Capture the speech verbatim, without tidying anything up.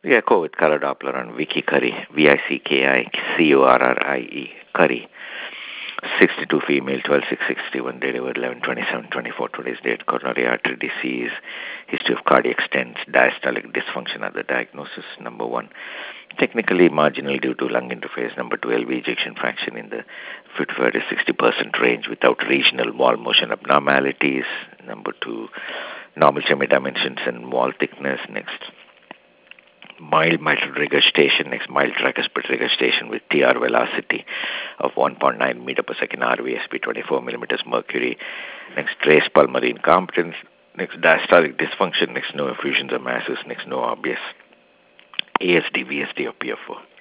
Yeah, go with color Doppler on Vicky Curry, V I C K I C O R R I E, Curry. sixty-two female, twelve six sixty-one, date of birth eleven twenty-seven twenty-four, today's date, coronary artery disease, history of cardiac stents, diastolic dysfunction are the diagnosis, number one. Technically marginal due to lung interface, number two, L V ejection fraction in the fifty-five to sixty percent range without regional wall motion abnormalities, number two, normal tummy dimensions and wall thickness, next mild mitral regurgitation, next mild tricuspid regurgitation with T R velocity of one point nine meter per second, R V S P twenty-four millimeters mercury, next trace pulmonary incompetence, next diastolic dysfunction, next no effusions or masses, next no obvious A S D, V S D or P F O.